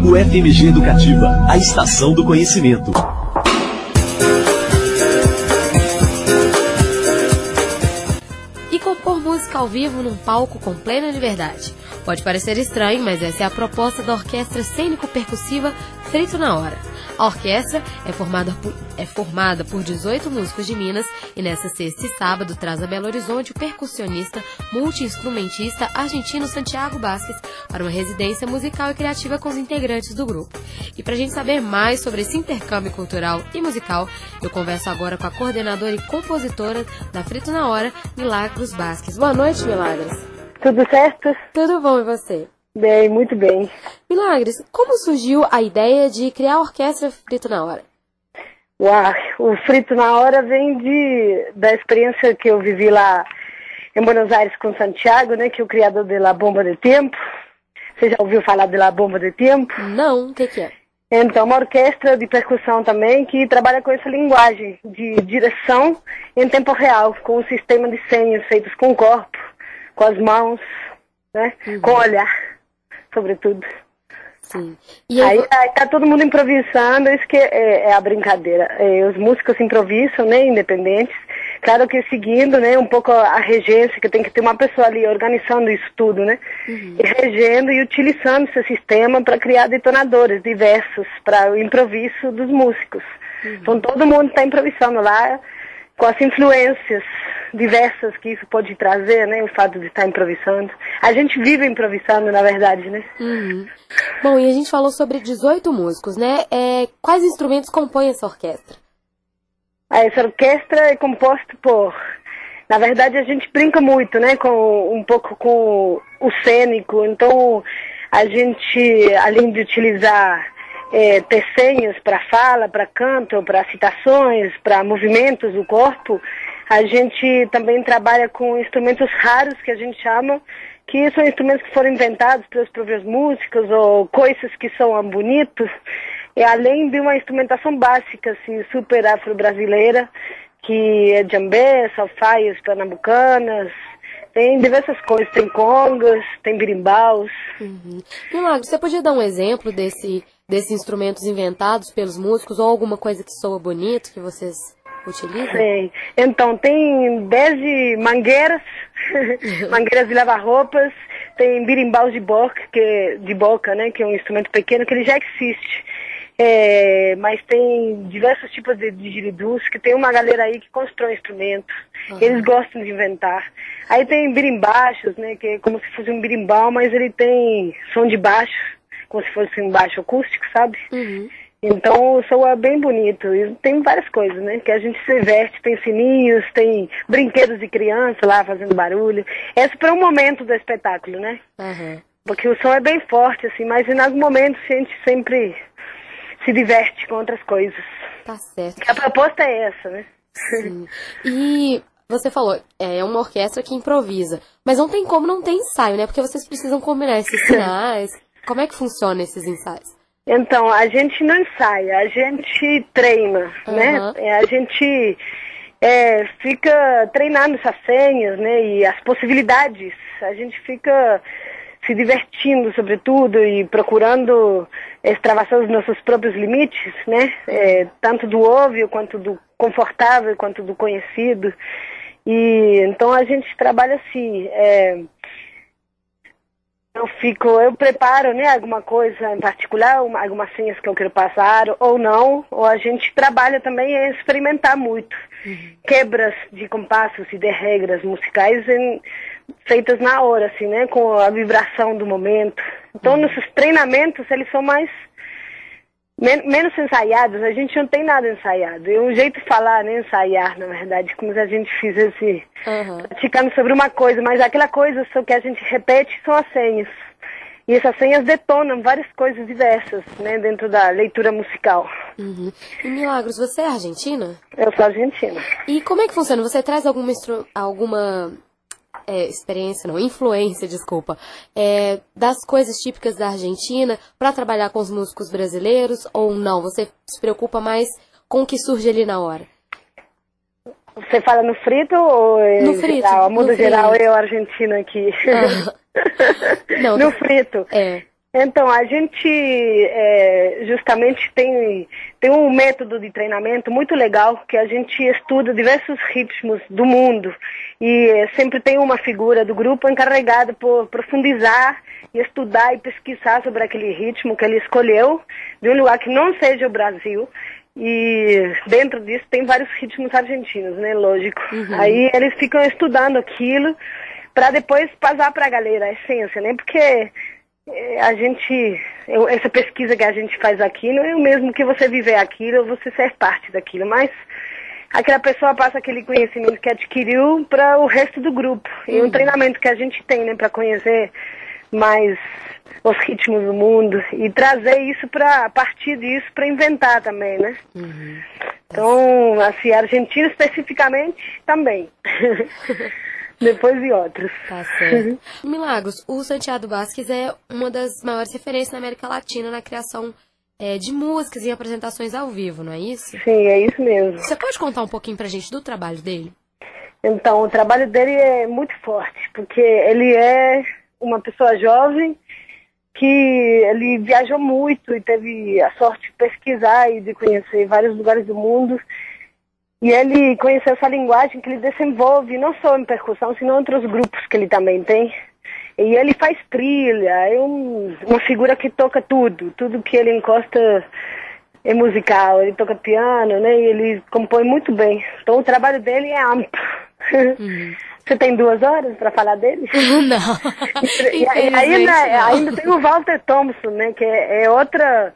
UFMG Educativa, a estação do conhecimento. E compor música ao vivo num palco com plena liberdade. Pode parecer estranho, mas essa é a proposta da Orquestra Cênico-Percussiva Frito na Hora. A orquestra é formada por 18 músicos de Minas e nesta sexta e sábado traz a Belo Horizonte o percussionista, multi-instrumentista argentino Santiago Basques para uma residência musical e criativa com os integrantes do grupo. E para a gente saber mais sobre esse intercâmbio cultural e musical, eu converso agora com a coordenadora e compositora da Frito na Hora, Milagros Basques. Boa noite, Milagros. Tudo certo? Tudo bom, e você? Bem, muito bem. Milagres, como surgiu a ideia de criar a Orquestra Frito na Hora? Uau, o Frito na Hora vem da experiência que eu vivi lá em Buenos Aires com Santiago, né, que é o criador de La Bomba de Tempo. Você já ouviu falar de La Bomba de Tempo? Não, o que é? Então, uma orquestra de percussão também que trabalha com essa linguagem de direção em tempo real, com um sistema de senhas feitos com o corpo, com as mãos, né, com o olhar, sobretudo. Sim. E aí tá todo mundo improvisando, isso que é a brincadeira. Os músicos improvisam, né, independentes. Claro que seguindo, né, um pouco a regência, que tem que ter uma pessoa ali organizando isso tudo, né? E regendo e utilizando esse sistema para criar detonadores diversos para o improviso dos músicos. Então todo mundo está improvisando lá com as influências diversas que isso pode trazer, né? O fato de estar improvisando. A gente vive improvisando, na verdade, né? Bom, e a gente falou sobre 18 músicos, né? Quais instrumentos compõem essa orquestra? Essa orquestra é composta por... Na verdade, a gente brinca muito, né? Um pouco com o cênico. Então, a gente, além de utilizar tercenhos para fala, para canto, para citações, para movimentos do corpo, a gente também trabalha com instrumentos raros, que a gente chama, que são instrumentos que foram inventados pelos próprios músicos, ou coisas que são bonitos, e além de uma instrumentação básica, assim, super afro-brasileira, que é djambé, salfaias pernambucanas, tem diversas coisas, tem congas, tem birimbaus. Milagre, você podia dar um exemplo desses instrumentos inventados pelos músicos, ou alguma coisa que soa bonito, que vocês utilizam? Sim. Então, tem desde mangueiras, mangueiras de lavar roupas, tem birimbaus de boca, né, que é um instrumento pequeno, que ele já existe. Mas tem diversos tipos de digeridus, que tem uma galera aí que constrói instrumentos. Eles gostam de inventar. Aí tem birimbachos, né, que é como se fosse um birimbau, mas ele tem som de baixo, como se fosse um baixo acústico, sabe? Então o som é bem bonito. E tem várias coisas, né, que a gente se veste, tem sininhos, tem brinquedos de criança lá fazendo barulho. Esse para um momento do espetáculo, né? Porque o som é bem forte, assim, mas em algum momento a gente sempre se diverte com outras coisas. Tá certo. A proposta é essa, né? Sim. E você falou, é uma orquestra que improvisa, mas não tem como não ter ensaio, né? Porque vocês precisam combinar esses sinais. Como é que funciona esses ensaios? Então, a gente não ensaia, a gente treina, né? A gente fica treinando essas senhas, né? E as possibilidades. A gente fica se divertindo, sobretudo, e procurando extravasar os nossos próprios limites, né? Tanto do óbvio, quanto do confortável, quanto do conhecido. E então a gente trabalha assim. Eu preparo, né, alguma coisa em particular, algumas senhas que eu quero passar, ou não, ou a gente trabalha também em experimentar muito. Quebras de compassos e de regras musicais feitas na hora, assim, né, com a vibração do momento. Então, nossos treinamentos, eles são menos ensaiados, a gente não tem nada ensaiado. É um jeito de falar, né, ensaiar, na verdade, como se a gente fizesse praticando sobre uma coisa, mas aquela coisa só que a gente repete são as senhas. E essas senhas detonam várias coisas diversas, né, dentro da leitura musical. E Milagros, você é argentina? Eu sou argentina. E como é que funciona? Você traz alguma influência, desculpa, das coisas típicas da Argentina para trabalhar com os músicos brasileiros, ou não? Você se preocupa mais com o que surge ali na hora? Você fala no frito ou no frito? A modo geral, eu argentina aqui. Não, no frito. Então, a gente justamente tem um método de treinamento muito legal, que a gente estuda diversos ritmos do mundo e sempre tem uma figura do grupo encarregada por profundizar e estudar e pesquisar sobre aquele ritmo que ele escolheu, de um lugar que não seja o Brasil. E dentro disso tem vários ritmos argentinos, né, lógico. Aí eles ficam estudando aquilo para depois passar para a galera a essência, né, porque essa pesquisa que a gente faz aqui não é o mesmo que você viver aquilo ou você ser parte daquilo, mas aquela pessoa passa aquele conhecimento que adquiriu para o resto do grupo. E um treinamento que a gente tem, né, para conhecer mais os ritmos do mundo e trazer isso a partir disso para inventar também, né? Então, assim, argentino especificamente também. Depois de outros. Tá certo. Milagros, o Santiago Vázquez é uma das maiores referências na América Latina na criação de músicas e apresentações ao vivo, não é isso? Sim, é isso mesmo. Você pode contar um pouquinho pra gente do trabalho dele? Então, o trabalho dele é muito forte, porque ele é uma pessoa jovem que ele viajou muito e teve a sorte de pesquisar e de conhecer vários lugares do mundo. E ele conheceu essa linguagem que ele desenvolve, não só em percussão, sino em outros grupos que ele também tem. E ele faz trilha, é uma figura que toca tudo que ele encosta é musical. Ele toca piano, né, e ele compõe muito bem. Então o trabalho dele é amplo. Você tem 2 horas para falar dele? Não. E ainda tem o Walter Thompson, né, que é outra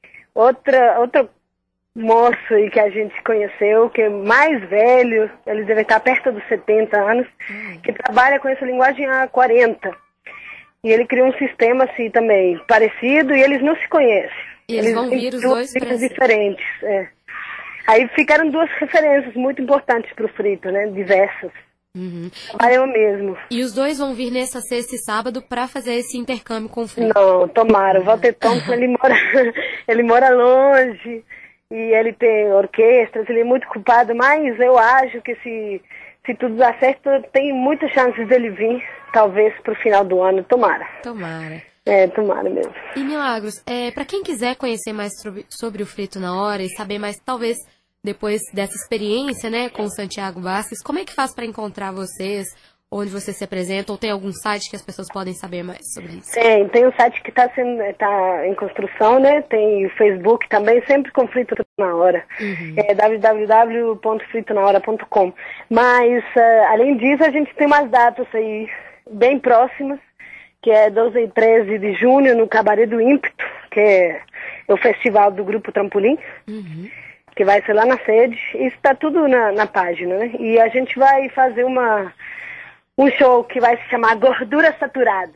moço aí que a gente conheceu, que é mais velho, ele deve estar perto dos 70 anos, que trabalha com essa linguagem há 40. E ele criou um sistema assim também parecido e eles não se conhecem. E eles vão vir os dois diferentes. Aí ficaram 2 referências muito importantes para o Frito, né? Diversas. Trabalham mesmo. E os dois vão vir nessa sexta e sábado para fazer esse intercâmbio com o Frito? Não, tomara. O Walter Thompson, ele mora longe. E ele tem orquestras, ele é muito ocupado, mas eu acho que se tudo dar certo, tem muitas chances dele vir, talvez pro final do ano, tomara. Tomara. Tomara mesmo. E Milagros, para quem quiser conhecer mais sobre o Frito na Hora e saber mais, talvez, depois dessa experiência, né, com o Santiago Vázquez, como é que faz para encontrar vocês? Onde você se apresenta, ou tem algum site que as pessoas podem saber mais sobre isso? Tem um site que tá em construção, né? Tem o Facebook também, sempre com Frito na Hora. É www.fritonahora.com. Mas, além disso, a gente tem umas datas aí bem próximas, que é 12 e 13 de junho, no Cabaré do Ímpeto, que é o festival do Grupo Trampolim, que vai ser lá na sede. Isso tá tudo na página, né? E a gente vai fazer um show que vai se chamar Gordura Saturada.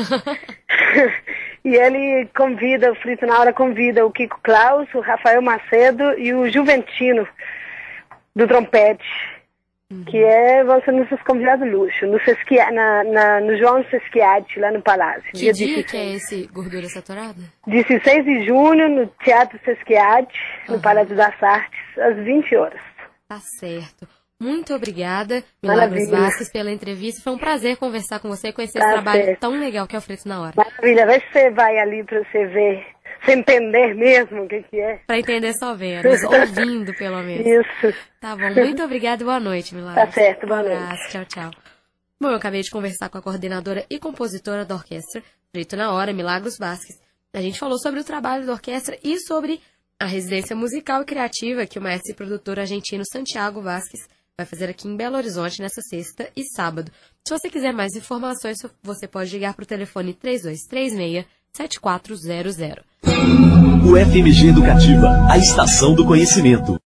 E ele o Frito na Hora convida o Kiko Klaus, o Rafael Macedo e o Juventino do trompete, que vão ser nossos convidados luxo, no João Sesquiade, lá no Palácio. Que dia que é esse Gordura Saturada? 16 de junho, no Teatro Sesquiade, no Palácio das Artes, às 20 horas. Tá certo. Muito obrigada, Milagros Vázquez, pela entrevista. Foi um prazer conversar com você e conhecer esse trabalho tão legal que é o Frito na Hora. Maravilha. Vê se você vai ali para você ver, você entender mesmo o que é. Para entender só vendo, ouvindo pelo menos. Isso. Tá bom. Muito obrigada e boa noite, Milagros. Tá certo. Boa noite. Tchau, tchau. Bom, eu acabei de conversar com a coordenadora e compositora da orquestra Frito na Hora, Milagros Vázquez. A gente falou sobre o trabalho da orquestra e sobre a residência musical e criativa que o maestro e produtor argentino Santiago Vázquez vai fazer aqui em Belo Horizonte nessa sexta e sábado. Se você quiser mais informações, você pode ligar para o telefone 3236-7400. O FMG Educativa, a estação do conhecimento.